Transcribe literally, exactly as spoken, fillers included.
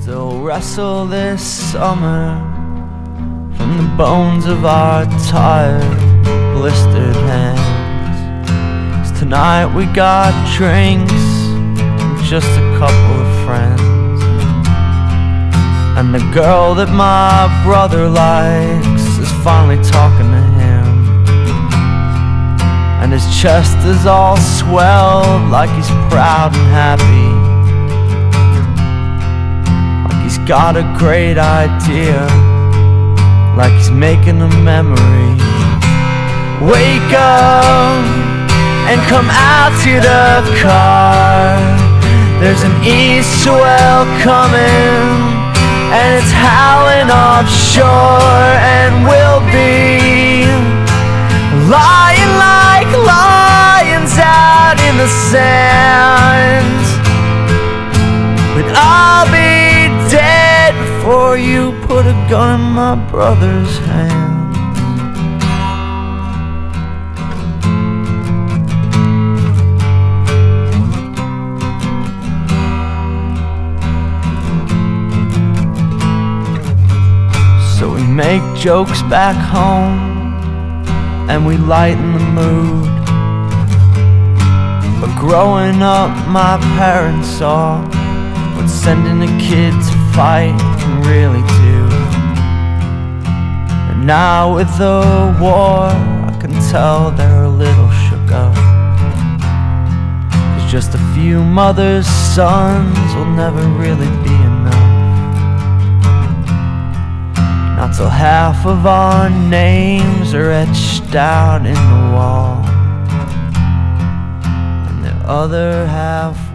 Still wrestle this summer from the bones of our tired, blistered hands. 'Cause tonight we got drinks and just a couple of friends, and the girl that my brother likes is finally talking to him, and his chest is all swelled like he's proud and happy, like he's got a great idea, like he's making a memory. Wake up and come out to the car. There's an east swell coming, and it's howling offshore, and we'll be lying like lions out in the sand. But I'll be dead before you put a gun in my brother's hand. So we make jokes back home and we lighten the mood, but growing up my parents saw what sending a kid to fight can really do. And now with the war I can tell they're a little shook up, 'cause just a few mothers' sons will never really be enough. Not till half of our names are etched out in the wall, and the other half